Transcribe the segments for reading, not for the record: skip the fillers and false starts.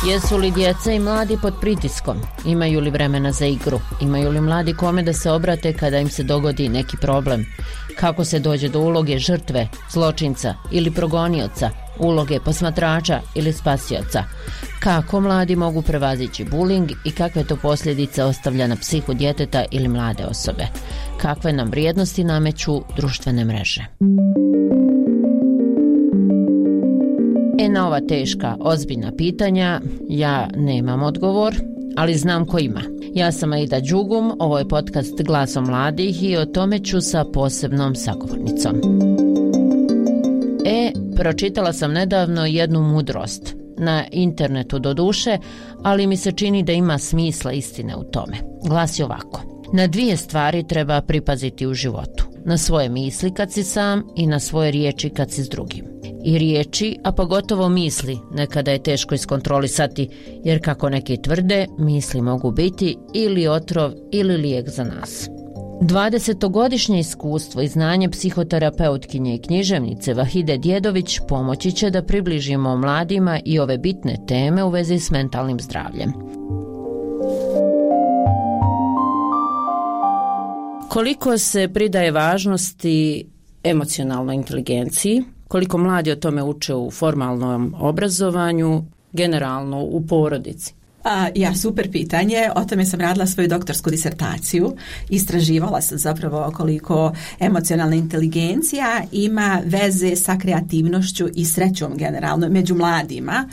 Jesu li djeca i mladi pod pritiskom? Imaju li vremena za igru? Imaju li mladi kome da se obrate kada im se dogodi neki problem? Kako se dođe do uloge žrtve, zločinca ili progonioca, uloge posmatrača ili spasioca? Kako mladi mogu prevazići buling i kakve to posljedice ostavlja na psihu djeteta ili mlade osobe? Kakve nam vrijednosti nameću društvene mreže? Na ova teška, ozbiljna pitanja ja nemam odgovor, ali znam ko ima. Ja sam Aida Đugum, ovo je podcast Glasom mladih i o tome ću sa posebnom sagovornicom. Pročitala sam nedavno jednu mudrost, na internetu doduše, ali mi se čini da ima smisla istine u tome. Glasi ovako: na dvije stvari treba pripaziti u životu. Na svoje misli kad si sam i na svoje riječi kad si s drugim. I riječi, a pogotovo misli, nekada je teško iskontrolisati, jer kako neki tvrde, misli mogu biti ili otrov ili lijek za nas. 20-godišnje iskustvo i znanje psihoterapeutkinje i književnice Vahide Djedović pomoći će da približimo mladima i ove bitne teme u vezi s mentalnim zdravljem. Koliko se pridaje važnosti emocionalnoj inteligenciji? Koliko mladi o tome uče u formalnom obrazovanju, generalno u porodici? Super pitanje. O tome sam radila svoju doktorsku disertaciju. Istraživala sam zapravo koliko emocionalna inteligencija ima veze sa kreativnošću i srećom generalno među mladima.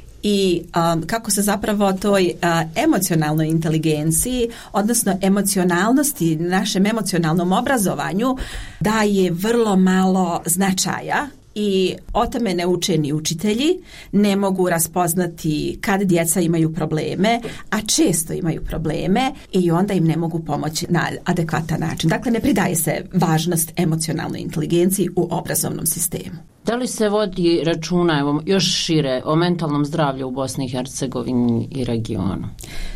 I kako se zapravo toj emocionalnoj inteligenciji, odnosno emocionalnosti, našem emocionalnom obrazovanju daje vrlo malo značaja. I o tome ne uče ni učitelji, ne mogu raspoznati kad djeca imaju probleme, a često imaju probleme i onda im ne mogu pomoći na adekvatan način. Dakle, ne pridaje se važnost emocionalnoj inteligenciji u obrazovnom sistemu. Da li se vodi računa, evo, još šire o mentalnom zdravlju u Bosni i Hercegovini i regionu?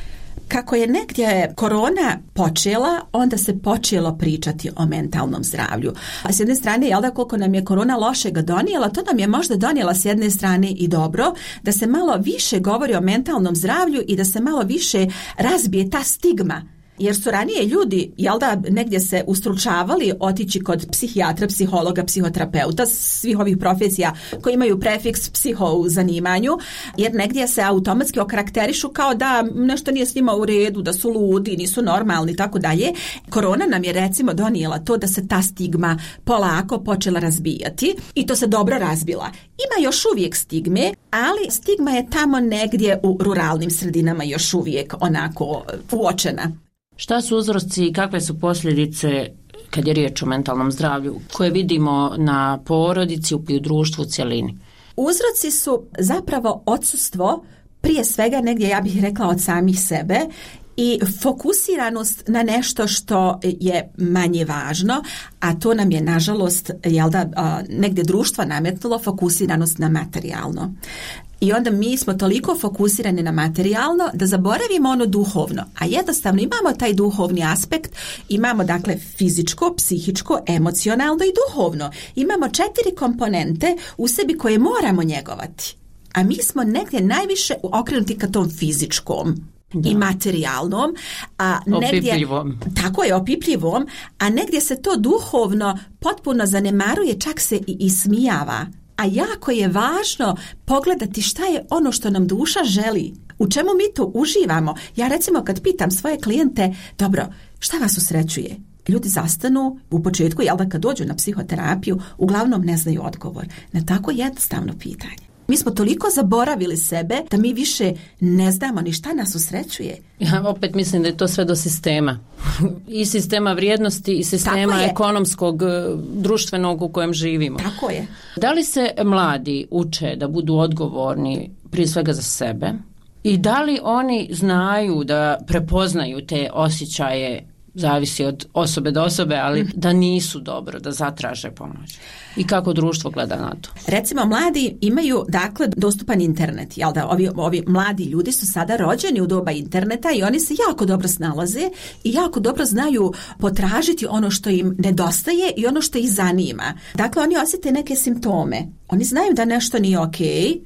Kako je negdje korona počela, onda se počelo pričati o mentalnom zdravlju. A s jedne strane, jel da, koliko nam je korona lošega donijela, to nam je možda donijela s jedne strane i dobro, da se malo više govori o mentalnom zdravlju i da se malo više razbije ta stigma. Jer su ranije ljudi, jel da, negdje se ustručavali otići kod psihijatra, psihologa, psihoterapeuta, svih ovih profesija koji imaju prefiks psiho u zanimanju, jer negdje se automatski okarakterišu kao da nešto nije s njima u redu, da su ludi, nisu normalni, tako dalje. Korona nam je recimo donijela to da se ta stigma polako počela razbijati i to se dobro razbila. Ima još uvijek stigme, ali stigma je tamo negdje u ruralnim sredinama još uvijek onako uočena. Šta su uzroci i kakve su posljedice kad je riječ o mentalnom zdravlju koje vidimo na porodici i u društvu u cjelini? Uzroci su zapravo odsustvo, prije svega negdje, ja bih rekla, od samih sebe i fokusiranost na nešto što je manje važno, a to nam je nažalost, jel da, negdje društvo nametnulo fokusiranost na materijalno. I onda mi smo toliko fokusirani na materijalno da zaboravimo ono duhovno, a jednostavno imamo taj duhovni aspekt, imamo dakle fizičko, psihičko, emocionalno i duhovno. Imamo 4 komponente u sebi koje moramo njegovati, a mi smo negdje najviše okrenuti ka tom fizičkom. Da. I materijalnom, a negdje, tako je, opipljivom, a negdje se to duhovno potpuno zanemaruje, čak se i ismijava. A jako je važno pogledati šta je ono što nam duša želi, u čemu mi to uživamo. Ja recimo kad pitam svoje klijente, dobro, šta vas usrećuje? Ljudi zastanu u početku, jel da, kad dođu na psihoterapiju, uglavnom ne znaju odgovor na tako jednostavno pitanje. Mi smo toliko zaboravili sebe da mi više ne znamo ni šta nas usrećuje. Ja opet mislim da je to sve do sistema. I sistema vrijednosti i sistema ekonomskog, društvenog u kojem živimo. Tako je. Da li se mladi uče da budu odgovorni prije svega za sebe? I da li oni znaju da prepoznaju te osjećaje, zavisi od osobe do osobe, ali da nisu dobro, da zatraže pomoć? I kako društvo gleda na to? Recimo, mladi imaju, dakle, dostupan internet. Jel da, ovi mladi ljudi su sada rođeni u doba interneta i oni se jako dobro snalaze i jako dobro znaju potražiti ono što im nedostaje i ono što ih zanima. Dakle, oni osjete neke simptome. Oni znaju da nešto nije okej,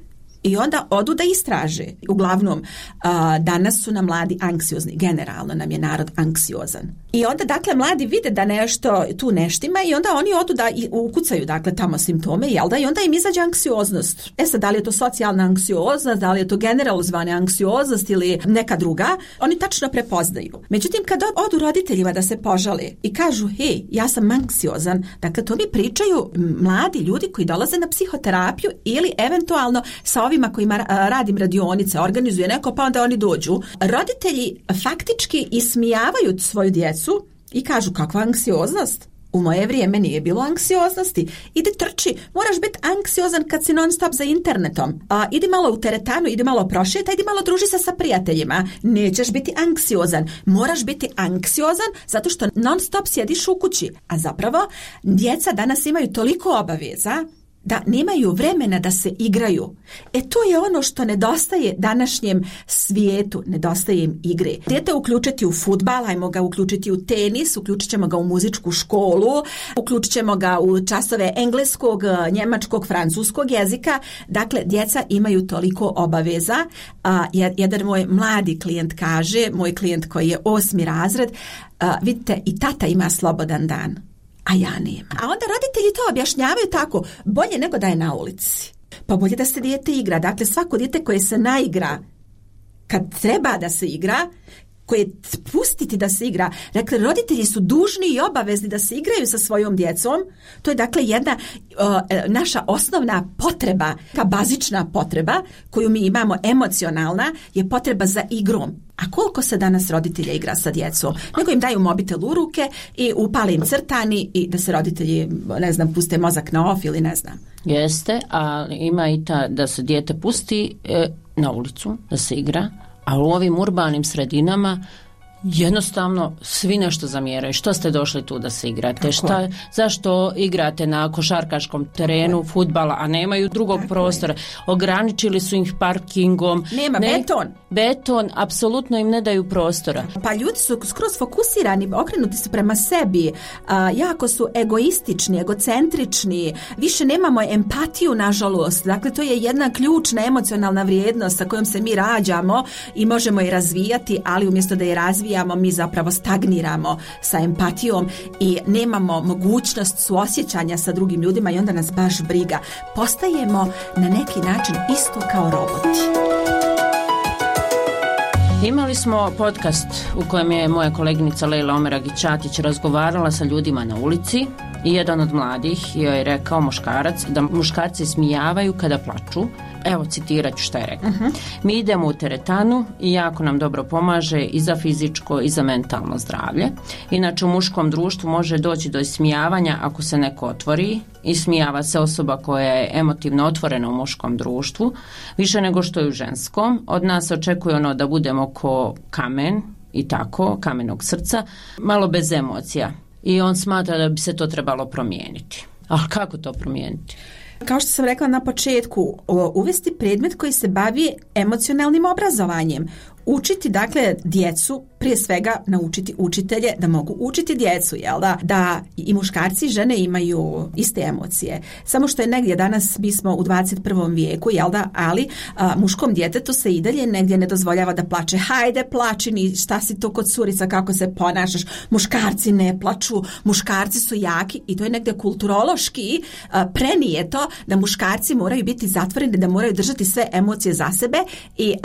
I onda odu da istraže. Uglavnom, danas su nam mladi anksiozni. Generalno nam je narod anksiozan. I onda, dakle, mladi vide da nešto tu neštima i onda oni odu da ukucaju, dakle, tamo simptome, jel da? I onda im izađe anksioznost. Sad, da li je to socijalna anksioznost, da li je to generalizovana anksioznost ili neka druga, oni tačno prepoznaju. Međutim, kad odu roditeljima da se požale i kažu, hej, ja sam anksiozan, dakle, to mi pričaju mladi ljudi koji dolaze na psihoterapiju ili eventualno sa ovima kojima radim radionice, organizuje neko, pa onda oni dođu. Roditelji faktički ismijavaju svoju djecu i kažu, kakva anksioznost? U moje vrijeme nije bilo anksioznosti. Idi trči, moraš biti anksiozan kad si non stop za internetom. Idi malo u teretanu, idi malo prošeta, idi malo druži se sa prijateljima. Nećeš biti anksiozan. Moraš biti anksiozan zato što non stop sjediš u kući. A zapravo, djeca danas imaju toliko obaveza da nemaju vremena da se igraju. To je ono što nedostaje današnjem svijetu, nedostaje im igre. Dijete uključiti u fudbal, ajmo ga uključiti u tenis, uključit ćemo ga u muzičku školu, uključit ćemo ga u časove engleskog, njemačkog, francuskog jezika. Dakle, djeca imaju toliko obaveza. Jedan moj mladi klijent kaže, moj klijent koji je 8. razred, vidite, i tata ima slobodan dan, a ja nema. A onda roditelji to objašnjavaju tako, bolje nego da je na ulici. Pa bolje da se dijete igra. Dakle, svako dijete koje se naigra kad treba da se igra, koje pustiti da se igra. Dakle, roditelji su dužni i obavezni da se igraju sa svojom djecom. To je, dakle, jedna naša osnovna potreba, ta bazična potreba koju mi imamo, emocionalna, je potreba za igrom. A koliko se danas roditelja igra sa djecom? Nego im daju mobitel u ruke i upale im crtani i da se roditelji, ne znam, puste mozak na off ili ne znam. Jeste, a ima i ta da se dijete pusti na ulicu, da se igra, a u ovim urbanim sredinama jednostavno svi nešto zamjeraju. Što ste došli tu da se igrate? Zašto igrate na košarkaškom terenu fudbala, a nemaju drugog prostora? Ograničili su ih parkingom. Nema beton, apsolutno im ne daju prostora. Pa ljudi su skroz fokusirani, okrenuti su prema sebi, jako su egoistični, egocentrični, više nemamo empatiju, nažalost. Dakle, to je jedna ključna emocionalna vrijednost sa kojom se mi rađamo i možemo je razvijati, ali umjesto da je razvijamo, mi zapravo stagniramo sa empatijom i nemamo mogućnost suosjećanja sa drugim ljudima i onda nas baš briga. Postajemo na neki način isto kao roboti. Imali smo podcast u kojem je moja koleginica Lejla Omeragić-Ćatić razgovarala sa ljudima na ulici i jedan od mladih joj je rekao, muškarac, da muškarci smijavaju kada plaču. Evo, citirat ću šta je rekao. Mi idemo u teretanu i jako nam dobro pomaže i za fizičko i za mentalno zdravlje. Inače, u muškom društvu može doći do ismijavanja ako se neko otvori. Ismijava se osoba koja je emotivno otvorena u muškom društvu, više nego što je u ženskom. Od nas se očekuje ono da budemo ko kamen i tako, kamenog srca, malo bez emocija. I on smatra da bi se to trebalo promijeniti. Ali kako to promijeniti? Kao što sam rekla na početku, uvesti predmet koji se bavi emocionalnim obrazovanjem. Učiti, dakle, djecu, prije svega naučiti učitelje da mogu učiti djecu, jel da i muškarci i žene imaju iste emocije. Samo što je negdje danas, mi smo u 21. vijeku, jel da, ali muškom djetetu se i dalje negdje ne dozvoljava da plače. Hajde, plači, šta si to kod curica, kako se ponašaš. Muškarci ne plaču, muškarci su jaki i to je negdje kulturološki prenijeto da muškarci moraju biti zatvoreni, da moraju držati sve emocije za sebe i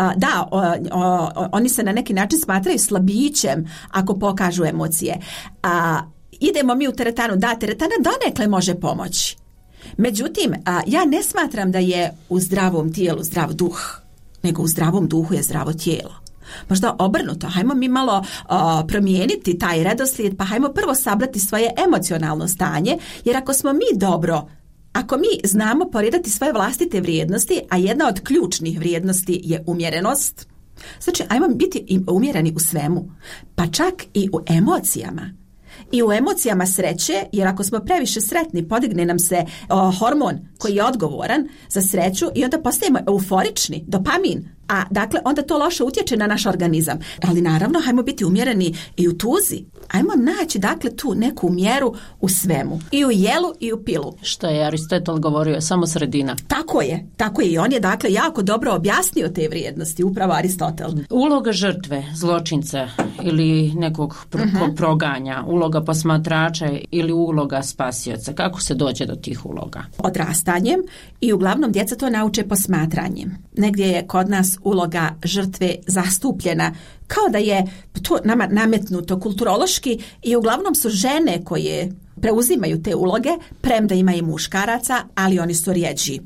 oni se na neki način smatraju slabićem ako pokažu emocije. Idemo mi u teretanu, da, teretana donekle može pomoći. Međutim, ja ne smatram da je u zdravom tijelu zdrav duh, nego u zdravom duhu je zdravo tijelo. Možda obrnuto, hajmo mi malo promijeniti taj redoslijed, pa hajmo prvo sabrati svoje emocionalno stanje, jer ako smo mi dobro, ako mi znamo poredati svoje vlastite vrijednosti, a jedna od ključnih vrijednosti je umjerenost, znači ajmo biti umjereni u svemu, pa čak i u emocijama. I u emocijama sreće, jer ako smo previše sretni, podigne nam se hormon koji je odgovoran za sreću i onda postajemo euforični, dopamin. A dakle, onda to loše utječe na naš organizam. Ali naravno, hajmo biti umjereni i u tuzi. Ajmo naći, dakle, tu neku mjeru u svemu. I u jelu i u pilu. Što je Aristotel govorio, samo sredina. Tako je. I on je, dakle, jako dobro objasnio te vrijednosti, upravo Aristotel. Uloga žrtve, zločinca ili nekog proganja, uloga posmatrača ili uloga spasioca. Kako se dođe do tih uloga? Odrastanjem i uglavnom djeca to nauče posmatranjem. Negdje je kod nas uloga žrtve zastupljena kao da je to nama nametnuto kulturološki i uglavnom su žene koje preuzimaju te uloge, premda ima i muškaraca, ali oni su rjeđi.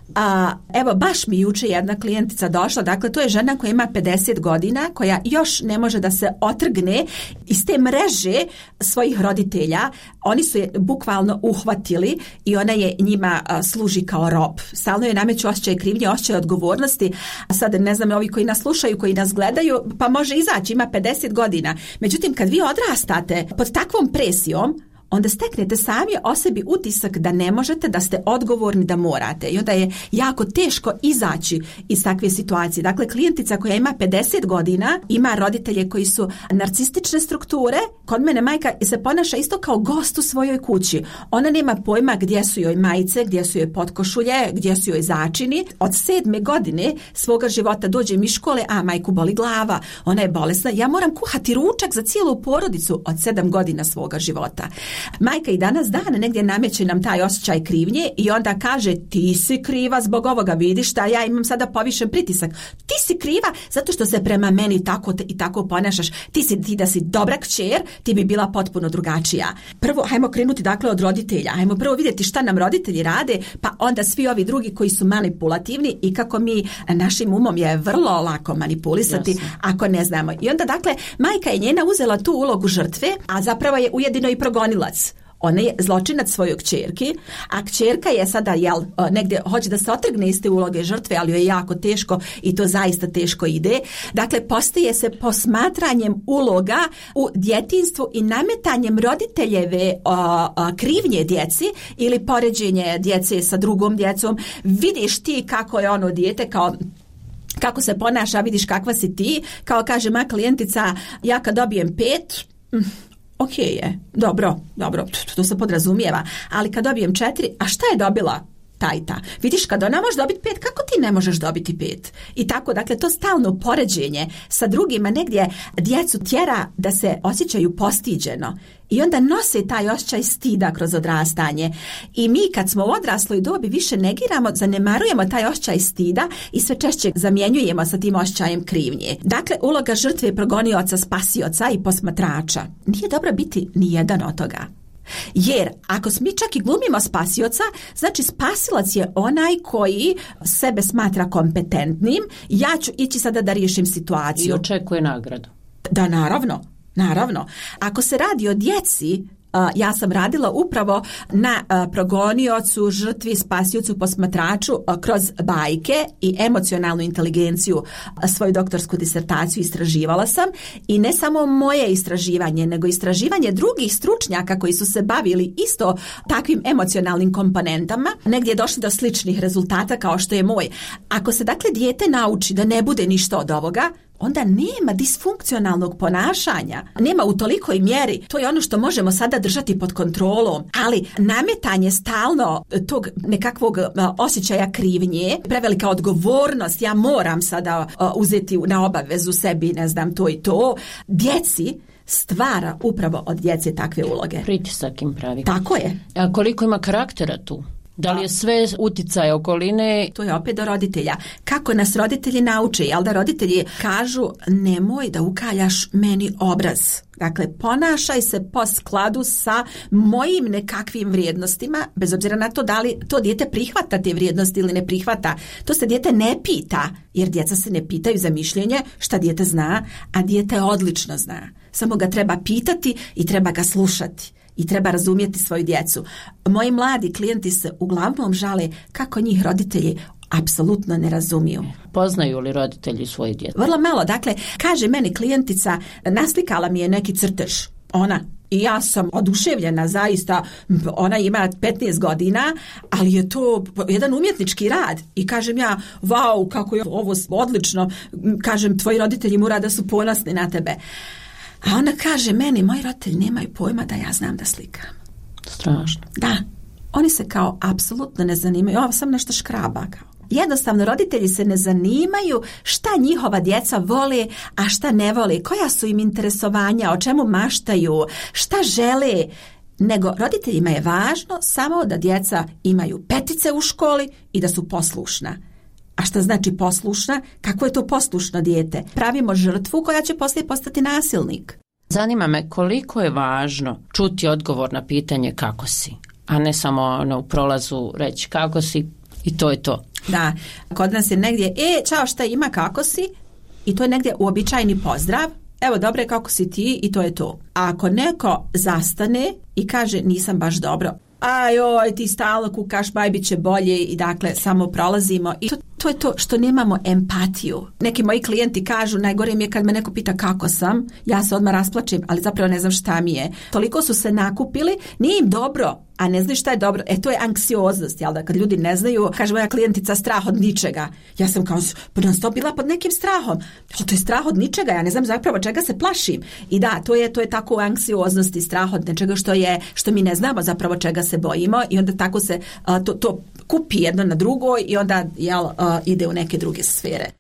Evo, baš mi juče jedna klijentica došla, dakle to je žena koja ima 50 godina, koja još ne može da se otrgne iz te mreže svojih roditelja. Oni su je bukvalno uhvatili i ona je njima služi kao rob. Stalno je nameću osjećaj krivnje, osjećaj odgovornosti. A sad ne znam, ovi koji nas slušaju, koji nas gledaju, pa može izaći, ima 50 godina. Međutim, kad vi odrastate pod takvom presijom, onda steknete sami o sebi utisak da ne možete, da ste odgovorni, da morate. I onda je jako teško izaći iz takve situacije. Dakle, klijentica koja ima 50 godina, ima roditelje koji su narcistične strukture. Kod mene majka se ponaša isto kao gost u svojoj kući. Ona nema pojma gdje su joj majice, gdje su joj potkošulje, gdje su joj začini. Od 7. godine svoga života dođe mi iz škole, a majku boli glava, ona je bolesna. Ja moram kuhati ručak za cijelu porodicu od 7 godina svoga života. Majka i danas dana negdje nameće nam taj osjećaj krivnje i onda kaže ti si kriva zbog ovoga, vidiš šta ja imam sada povišen pritisak. Ti si kriva zato što se prema meni tako i tako ponašaš. Ti da si dobra kćer, ti bi bila potpuno drugačija. Prvo, hajmo krenuti dakle od roditelja. Hajmo prvo vidjeti šta nam roditelji rade, pa onda svi ovi drugi koji su manipulativni i kako mi našim umom je vrlo lako manipulisati ako ne znamo. I onda dakle, majka je njena uzela tu ulogu žrtve, a zapravo je ujedino i progonilac. Ona je zločinac svojoj kćerki, a kćerka je sada negdje hoće da se otrgne iz te uloge žrtve, ali joj je jako teško i to zaista teško ide. Dakle, postaje se posmatranjem uloga u djetinjstvu i nametanjem roditeljeve krivnje djeci ili poređenje djece sa drugom djecom. Vidiš ti kako je ono dijete, kao kako se ponaša, vidiš kakva si ti. Kao kaže moja klijentica, ja kad dobijem 5... Ok je, dobro, to se podrazumijeva, ali kad dobijem 4, a šta je dobila ta i ta? Vidiš, kad ona može dobiti 5, kako ti ne možeš dobiti 5? I tako, dakle, to stalno poređenje sa drugima negdje djecu tjera da se osjećaju postiđeno. I onda nose taj osjećaj stida kroz odrastanje. I mi kad smo u odrasloj dobi više negiramo, zanemarujemo taj osjećaj stida i sve češće zamjenjujemo sa tim osjećajem krivnje. Dakle, uloga žrtve, progonioca, spasioca i posmatrača. Nije dobro biti ni jedan od toga. Jer ako mi čak i glumimo spasioca, znači spasilac je onaj koji sebe smatra kompetentnim, ja ću ići sada da riješim situaciju. I očekuje nagradu. Da, naravno. Ako se radi o djeci, ja sam radila upravo na progoniocu, žrtvi, spasiocu, posmatraču kroz bajke i emocionalnu inteligenciju. Svoju doktorsku disertaciju istraživala sam i ne samo moje istraživanje, nego istraživanje drugih stručnjaka koji su se bavili isto takvim emocionalnim komponentama. Negdje je došli do sličnih rezultata kao što je moj. Ako se dakle dijete nauči da ne bude ništa od ovoga, onda nema disfunkcionalnog ponašanja. Nema u tolikoj mjeri. To je ono što možemo sada držati pod kontrolom. Ali nametanje stalno tog nekakvog osjećaja krivnje, prevelika odgovornost, ja moram sada uzeti na obavezu sebi, ne znam, to i to, djeci stvara upravo od djece takve uloge. Pritisak im pravi. Tako je. A koliko ima karaktera tu? Da li je sve utjecaj okoline? To je opet do roditelja. Kako nas roditelji nauče? Jel da roditelji kažu nemoj da ukaljaš meni obraz. Dakle, ponašaj se po skladu sa mojim nekakvim vrijednostima, bez obzira na to da li to dijete prihvata te vrijednosti ili ne prihvata. To se dijete ne pita, jer djeca se ne pitaju za mišljenje šta dijete zna, a dijete odlično zna. Samo ga treba pitati i treba ga slušati. I treba razumjeti svoju djecu. Moji mladi klijenti se uglavnom žale kako njih roditelji apsolutno ne razumiju. Poznaju li roditelji svoje djece? Vrlo malo. Dakle, kaže meni klijentica, naslikala mi je neki crtež. Ona. I ja sam oduševljena, zaista, ona ima 15 godina, ali je to jedan umjetnički rad. I kažem ja, vau, kako je ovo odlično, kažem, tvoji roditelji mora da su ponosni na tebe. A ona kaže meni, moji roditelji nemaju pojma da ja znam da slikam. Strašno. Da, oni se kao apsolutno ne zanimaju, ovo sam nešto škraba kao. Jednostavno, roditelji se ne zanimaju šta njihova djeca vole, a šta ne vole, koja su im interesovanja, o čemu maštaju, šta žele, nego roditeljima je važno samo da djeca imaju petice u školi i da su poslušna. A šta znači poslušna? Kako je to poslušno dijete? Pravimo žrtvu koja će poslije postati nasilnik. Zanima me koliko je važno čuti odgovor na pitanje kako si, a ne samo u prolazu reći kako si i to je to. Da, kod nas je negdje, čao, šta ima, kako si? I to je negdje uobičajeni pozdrav. Evo, dobre, kako si ti? I to je to. A ako neko zastane i kaže nisam baš dobro, ajoj, ti stalno kukaš, baj bit će bolje i dakle samo prolazimo. I to je to što nemamo empatiju. Neki moji klijenti kažu, najgore mi je kad me neko pita kako sam, ja se odmah rasplačem, ali zapravo ne znam šta mi je. Toliko su se nakupili, nije im dobro, a ne znaju šta je dobro. To je anksioznost, jel da? Kad ljudi ne znaju, kaže moja klijentica, strah od ničega. Ja sam kao non stop bila pod nekim strahom. To je strah od ničega, ja ne znam zapravo čega se plašim. I da, to je tako anksioznost i strah od nečega što mi ne znamo zapravo čega se bojimo i onda tako se to kupi jedno na drugo i onda ide u neke druge sfere.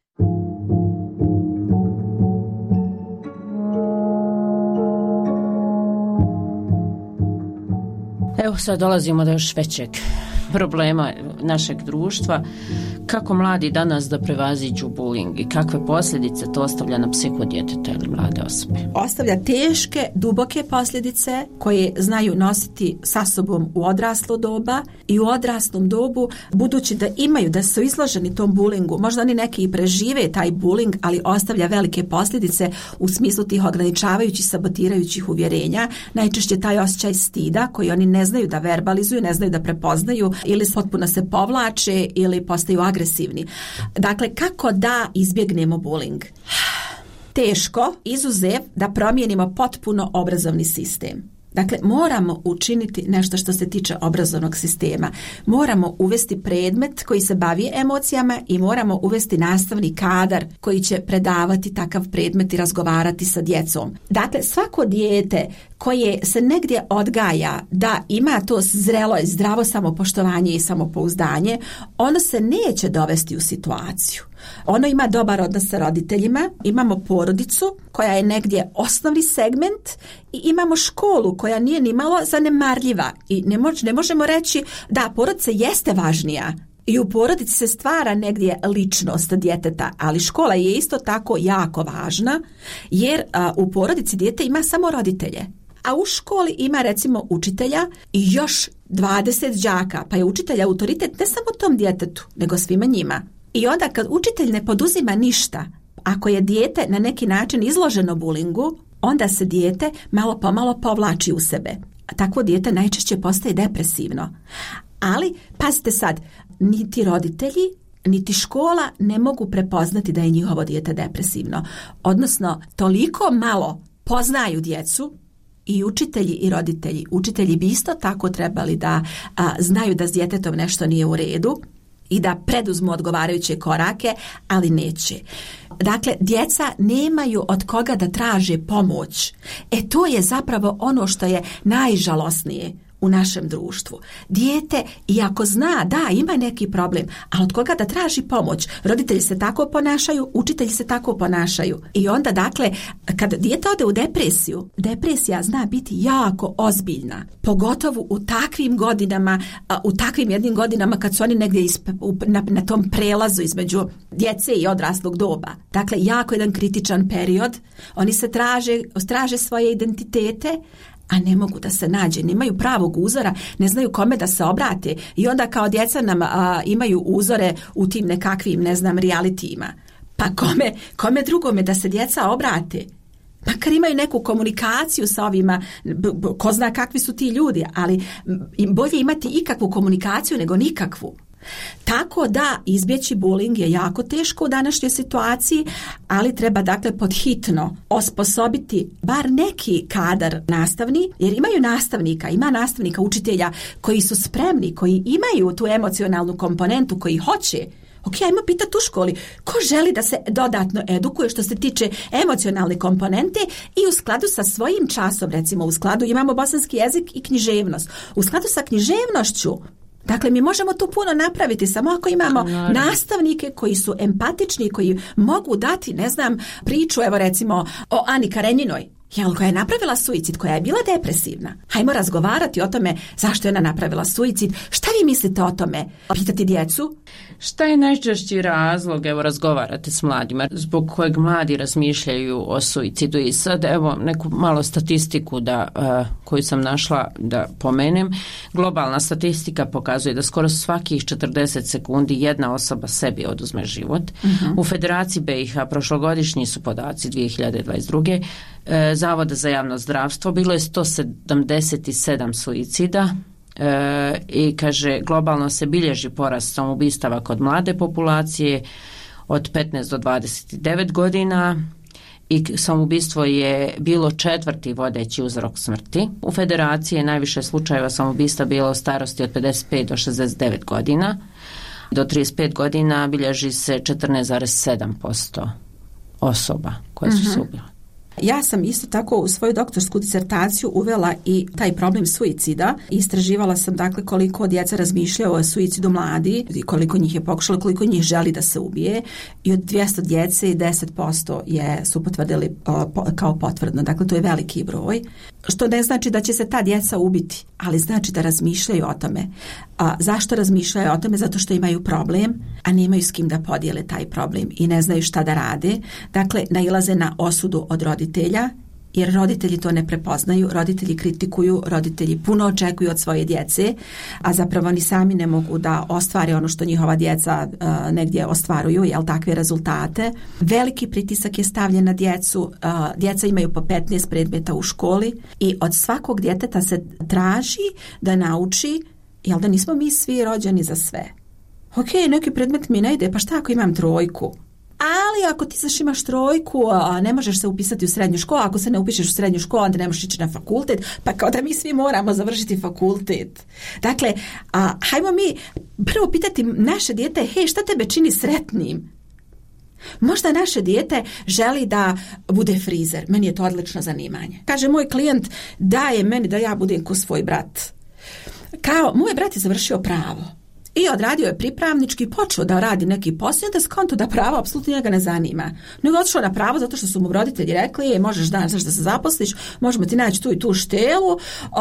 Evo sad dolazimo do još većeg problema našeg društva. Kako mladi danas da prevaziđu bullying i kakve posljedice to ostavlja na psihu djeteta ili mlade osobe? Ostavlja teške, duboke posljedice koje znaju nositi sa sobom u odraslo doba i u odraslom dobu, budući da su izloženi tom bullyingu. Možda oni neki i prežive taj bullying, ali ostavlja velike posljedice u smislu tih ograničavajućih, sabotirajućih uvjerenja. Najčešće taj osjećaj stida koji oni ne znaju da verbalizuju, ne znaju da prepoznaju ili potpuno se povlače ili postaju agresivni. Dakle, kako da izbjegnemo bullying? Teško, izuzev da promijenimo potpuno obrazovni sistem. Dakle, moramo učiniti nešto što se tiče obrazovnog sistema. Moramo uvesti predmet koji se bavi emocijama i moramo uvesti nastavni kadar koji će predavati takav predmet i razgovarati sa djecom. Dakle, svako dijete koje se negdje odgaja da ima to zrelo i zdravo samopoštovanje i samopouzdanje, ono se neće dovesti u situaciju. Ono ima dobar odnos sa roditeljima, imamo porodicu koja je negdje osnovni segment i imamo školu koja nije nimalo zanemarljiva i ne možemo reći da porodica jeste važnija. I u porodici se stvara negdje ličnost djeteta, ali škola je isto tako jako važna jer u porodici dijete ima samo roditelje. A u školi ima recimo učitelja i još 20 đaka, pa je učitelj autoritet ne samo tom djetetu, nego svima njima. I onda kad učitelj ne poduzima ništa, ako je dijete na neki način izloženo bullyingu, onda se dijete malo pomalo povlači u sebe. A takvo dijete najčešće postaje depresivno. Ali, pazite sad, niti roditelji, niti škola ne mogu prepoznati da je njihovo dijete depresivno. Odnosno, toliko malo poznaju djecu i učitelji i roditelji. Učitelji bi isto tako trebali da znaju da s djetetom nešto nije u redu i da preduzmu odgovarajuće korake, ali neće. Dakle, djeca nemaju od koga da traže pomoć. To je zapravo ono što je najžalosnije u našem društvu. Dijete, iako zna da ima neki problem, ali od koga da traži pomoć? Roditelji se tako ponašaju, učitelji se tako ponašaju. I onda, dakle, kad dijete ode u depresiju, depresija zna biti jako ozbiljna. Pogotovo u takvim godinama, u takvim jednim godinama kad su oni negdje na tom prelazu između djece i odraslog doba. Dakle, jako jedan kritičan period. Oni se traže svoje identitete, a ne mogu da se nađe, nemaju pravog uzora, ne znaju kome da se obrate i onda kao djeca nam imaju uzore u tim nekakvim, realitijima. Pa kome drugome da se djeca obrate? Makar imaju neku komunikaciju sa ovima, ko zna kakvi su ti ljudi, ali im bolje imati ikakvu komunikaciju nego nikakvu. Tako da izbjeći bullying je jako teško u današnjoj situaciji, ali treba dakle podhitno osposobiti bar neki kadar nastavni, jer imaju nastavnika, ima nastavnika, učitelja koji su spremni, koji imaju tu emocionalnu komponentu, koji hoće. Ok, ajmo pitati u školi ko želi da se dodatno edukuje što se tiče emocionalne komponente i u skladu sa svojim časom, recimo u skladu imamo bosanski jezik i književnost. U skladu sa književnošću, dakle mi možemo tu puno napraviti samo ako imamo nastavnike koji su empatični, koji mogu dati, ne znam, priču, evo recimo o Ani Karenjinoj, koja je napravila suicid, koja je bila depresivna. Hajmo razgovarati o tome zašto je ona napravila suicid. Šta vi mislite o tome? Pitati djecu? Šta je najčešći razlog, evo razgovarate s mladima, zbog kojeg mladi razmišljaju o suicidu? I sad evo neku malo statistiku koju sam našla da pomenem. Globalna statistika pokazuje da skoro svakih 40 sekundi jedna osoba sebi oduzme život. U Federaciji BiH prošlogodišnji su podaci 2022. Zavoda za javno zdravstvo bilo je 177 suicida i kaže globalno se bilježi porast samoubistava kod mlade populacije od 15 do 29 godina i samoubistvo je bilo 4. vodeći uzrok smrti. U Federaciji je najviše slučajeva samoubistva bilo u starosti od 55 do 69 godina. Do 35 godina bilježi se 14,7% osoba koje su se ubile. Ja sam isto tako u svoju doktorsku disertaciju uvela i taj problem suicida. Istraživala sam dakle koliko djeca razmišljaju o suicidu mladi, koliko njih je pokušalo, koliko njih želi da se ubije i od 200 djece 10% su potvrdili kao potvrdno. Dakle, to je veliki broj. Što ne znači da će se ta djeca ubiti, ali znači da razmišljaju o tome. Zašto razmišljaju o tome? Zato što imaju problem, a nemaju s kim da podijele taj problem i ne znaju šta da rade. Dakle, nailaze na osudu od roditelja, jer roditelji to ne prepoznaju, roditelji kritikuju, roditelji puno očekuju od svoje djece, a zapravo oni sami ne mogu da ostvare ono što njihova djeca negdje ostvaruju, takve rezultate. Veliki pritisak je stavljen na djecu, djeca imaju po 15 predmeta u školi i od svakog djeteta se traži da nauči, da nismo mi svi rođeni za sve. Ok, neki predmet mi ne ide, pa šta ako imam 3? Ali ako ti imaš 3, a ne možeš se upisati u srednju školu, ako se ne upišeš u srednju školu, onda ne možeš ići na fakultet, pa kao da mi svi moramo završiti fakultet. Dakle, hajmo mi prvo pitati naše dijete, hej, šta tebe čini sretnim? Možda naše dijete želi da bude frizer, meni je to odlično zanimanje. Kaže moj klijent, daje meni da ja budem ko svoj brat. Kao, moj brat je završio pravo. I odradio je pripravnički, počeo da radi neki posao, da skonto da pravo apsolutno njega ne zanima. Nego otišao na pravo zato što su mu roditelji rekli, možeš danas da se zaposliš, možemo ti naći tu i tu štelu,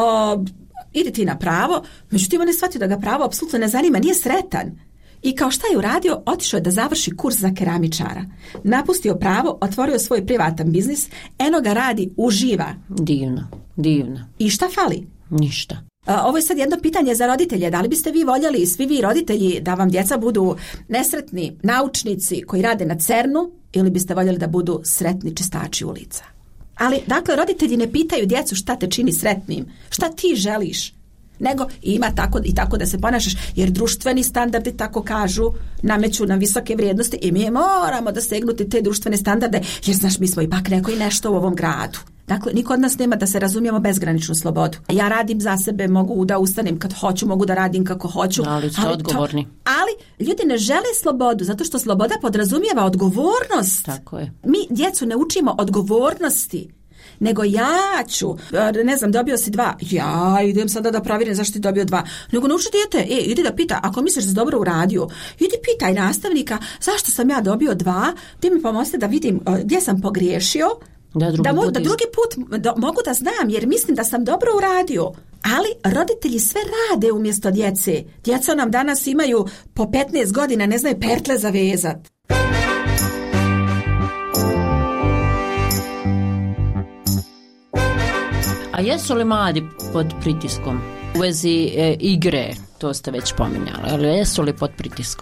idi ti na pravo. Međutim, on je shvatio da ga pravo apsolutno ne zanima, nije sretan. I kao šta je uradio? Otišao je da završi kurs za keramičara. Napustio pravo, otvorio svoj privatan biznis, eno ga radi, uživa. Divno. I šta fali? Ništa. Ovo je sad jedno pitanje za roditelje. Da li biste vi voljeli, svi vi roditelji, da vam djeca budu nesretni naučnici koji rade na CERN-u ili biste voljeli da budu sretni čistači ulica? Ali, dakle, roditelji ne pitaju djecu šta te čini sretnim, šta ti želiš, nego ima tako da se ponašaš, jer društveni standardi, tako kažu, nameću nam visoke vrijednosti i mi moramo da segnuti te društvene standarde, jer znaš, mi smo ipak neko i nešto u ovom gradu. Dakle, niko od nas nema, da se razumijemo, bezgraničnu slobodu. Ja radim za sebe, mogu da ustanem kad hoću, mogu da radim kako hoću. Ali ste odgovorni. Ali ljudi ne žele slobodu, zato što sloboda podrazumijeva odgovornost. Tako je. Mi djecu ne učimo odgovornosti, nego ja ću, ne znam, dobio si 2, ja idem sada da provjerim zašto ti dobio 2. Nego nauči dijete, idi da pita, ako misliš da si dobro uradio, idi pitaj nastavnika zašto sam ja dobio 2, ti mi pomozite da vidim gdje sam pogriješio, da drugi put mogu da znam, jer mislim da sam dobro uradio. Ali roditelji sve rade umjesto djece. Djeca nam danas imaju po 15 godina, ne znaju pertle zavezat. A jesu li mladi pod pritiskom? U vezi igre, to ste već pominjali, ali jesu li pod pritiskom?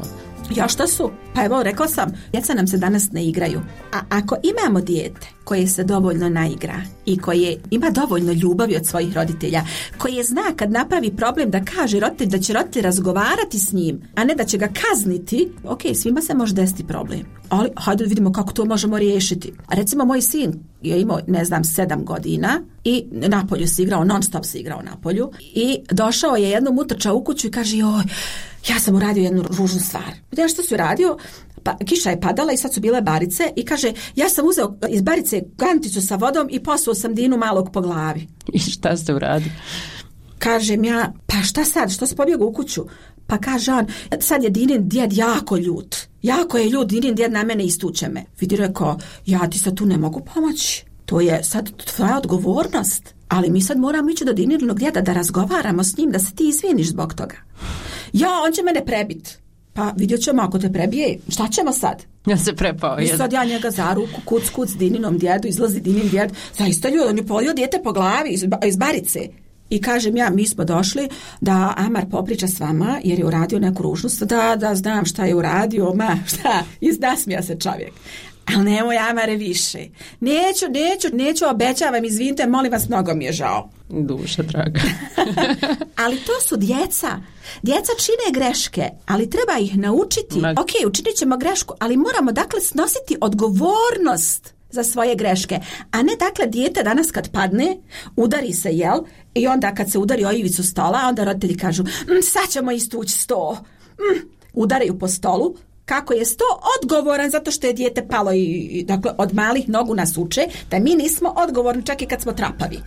Još što su? Pa evo, rekla sam, djeca nam se danas ne igraju. A ako imamo dijete koje se dovoljno naigra i koje ima dovoljno ljubavi od svojih roditelja, koje zna kad napravi problem da kaže roditelj da će roditelj razgovarati s njim, a ne da će ga kazniti, ok, svima se može desiti problem. Ali hajde da vidimo kako to možemo riješiti. A recimo moj sin je imao, 7 godina i napolju se igrao, non stop se igrao napolju i došao je jednom utrčao u kuću i kaže, joj, ja sam uradio jednu ružnu stvar. Ja što si uradio? Pa, kiša je padala i sad su bile barice i kaže, ja sam uzeo iz barice kanticu sa vodom i posuo sam Dinu malog po glavi. I šta ste uradili? Kažem ja, pa šta sad, što si pobjegao u kuću? Pa kaže on, sad je Dinin djed jako ljut. Jako je ljut, Dinin djed na mene istuče me. Vidi, rekao, ja ti sad tu ne mogu pomoći. To je sad tvoja odgovornost. Ali mi sad moramo ići do Dininog djeda da razgovaramo s njim, da se ti izviniš zbog toga. Ja, on će mene prebit. Pa vidjet ćemo ako te prebije, šta ćemo sad? Ja se prepao. I sad ja njega za ruku, kuc Dininom djedu, izlazi Dinin djed. Zaista ljud, on je polio dijete po glavi iz barice. I kažem ja, mi smo došli da Amar popriča s vama jer je uradio neku ružnost. Da, znam šta je uradio, šta, nasmija se čovjek. Ali nemoj, Amare, više. Neću, obećavam, izvinite, molim vas, mnogo mi je žao. Duša draga. Ali to su djeca. Djeca čine greške, ali treba ih naučiti. Ok, učinit ćemo grešku, ali moramo dakle snositi odgovornost za svoje greške. A ne dakle dijete danas kad padne, udari se, jel? I onda kad se udari o ivicu stola, onda roditelji kažu, sad ćemo istući sto. Udaraju po stolu. Kako je sto odgovoran zato što je dijete palo i dakle od malih nogu nas uče da mi nismo odgovorni čak i kad smo trapavi.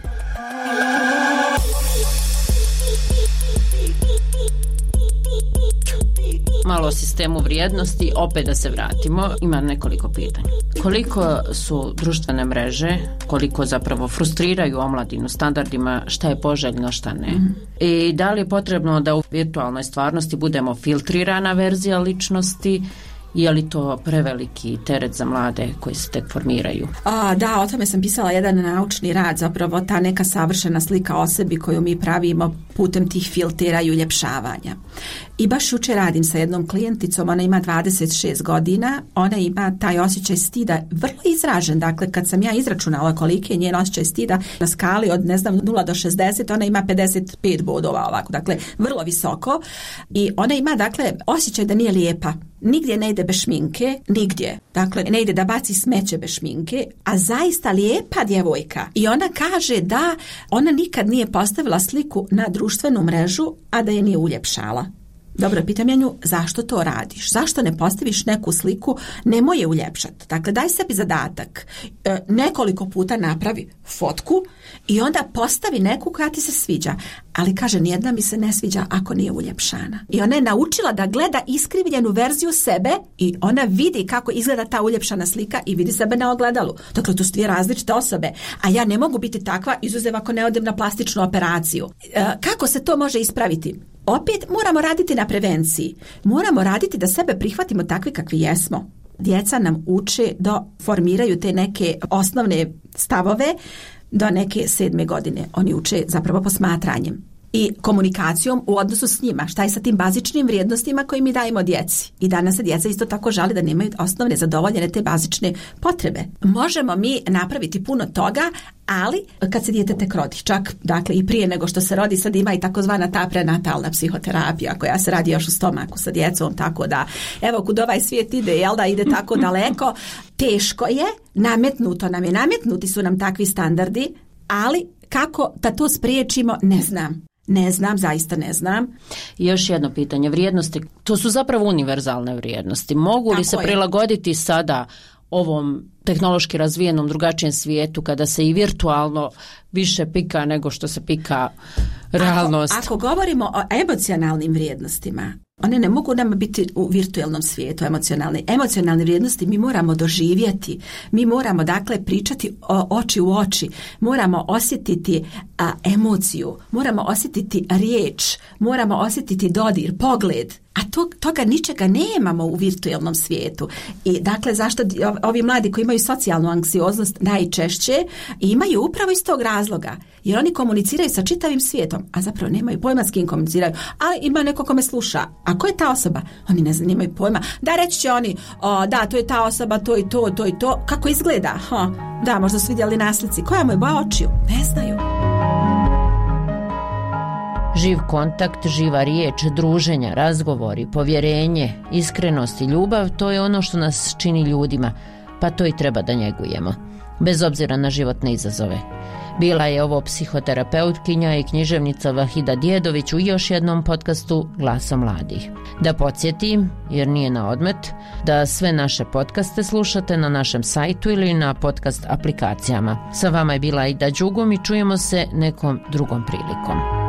Malo o sistemu vrijednosti, opet da se vratimo, ima nekoliko pitanja. Koliko su društvene mreže, koliko zapravo frustriraju omladinu standardima, šta je poželjno, šta ne. I da li je potrebno da u virtualnoj stvarnosti budemo filtrirana verzija ličnosti, je li to preveliki teret za mlade koji se tek formiraju? Da, o tome sam pisala jedan naučni rad, zapravo ta neka savršena slika o sebi koju mi pravimo putem tih filtera i uljepšavanja. I baš jučer radim sa jednom klijenticom, ona ima 26 godina, ona ima taj osjećaj stida vrlo izražen, dakle kad sam ja izračunala koliki je njen osjećaj stida na skali od 0 do 60, ona ima 55 bodova ovako, dakle vrlo visoko i ona ima dakle osjećaj da nije lijepa. Nigdje ne ide bez šminke, nigdje. Dakle, ne ide da baci smeće bez šminke, a zaista lijepa djevojka. I ona kaže da ona nikad nije postavila sliku na društvenu mrežu, a da je nije uljepšala. Dobro, pitam ja nju, zašto to radiš? Zašto ne postaviš neku sliku, nemoj je uljepšati? Dakle, daj sebi zadatak. Nekoliko puta napravi fotku i onda postavi neku koja ti se sviđa. Ali kaže, nijedna mi se ne sviđa ako nije uljepšana. I ona je naučila da gleda iskrivljenu verziju sebe i ona vidi kako izgleda ta uljepšana slika i vidi sebe na ogledalu. Dakle, to su dvije različite osobe. A ja ne mogu biti takva, izuzev ako ne odem na plastičnu operaciju. Kako se to može ispraviti? Opet moramo raditi na prevenciji. Moramo raditi da sebe prihvatimo takvi kakvi jesmo. Djeca nam uče da formiraju te neke osnovne stavove do neke 7. godine. Oni uče zapravo posmatranjem i komunikacijom u odnosu s njima. Šta je sa tim bazičnim vrijednostima koje mi dajemo djeci? I danas se djeca isto tako žali da nemaju osnovne zadovoljene te bazične potrebe. Možemo mi napraviti puno toga, ali kad se dijete tek rodi, čak dakle i prije nego što se rodi, sad ima i takozvana ta prenatalna psihoterapija koja se radi još u stomaku sa djecom, tako da evo kud ovaj svijet ide, jel da ide tako daleko, teško je, nametnuti su nam takvi standardi, ali kako da to spriječimo, ne znam. Zaista ne znam. I još jedno pitanje, vrijednosti, to su zapravo univerzalne vrijednosti. Mogu li se prilagoditi sada ovom tehnološki razvijenom drugačijem svijetu kada se i virtualno više pika nego što se pika realnost? Ako govorimo o emocionalnim vrijednostima, one ne mogu nama biti u virtualnom svijetu emocionalne. Emocionalne vrijednosti mi moramo doživjeti. Mi moramo dakle pričati oči u oči. Moramo osjetiti emociju. Moramo osjetiti riječ. Moramo osjetiti dodir, pogled. A toga ničega nemamo u virtualnom svijetu. I dakle, zašto ovi mladi koji imaju socijalnu anksioznost najčešće imaju upravo iz tog razloga. Jer oni komuniciraju sa čitavim svijetom, a zapravo nemaju pojma s kim komuniciraju. Ali ima neko ko me sluša. A ko je ta osoba? Oni ne znaju, nemaju pojma. Da, reći će oni, da, to je ta osoba, to i to, to i to. Kako izgleda? Da, možda su vidjeli na slici. Koja mu je boja očiju? Ne znaju. Živ kontakt, živa riječ, druženja, razgovori, povjerenje, iskrenost i ljubav, to je ono što nas čini ljudima, pa to i treba da njegujemo, bez obzira na životne izazove. Bila je ovo psihoterapeutkinja i književnica Vahida Djedović u još jednom podcastu Glasa mladih. Da podsjetim, jer nije na odmet, da sve naše podcaste slušate na našem sajtu ili na podcast aplikacijama. Sa vama je bila Aida Đugum i čujemo se nekom drugom prilikom.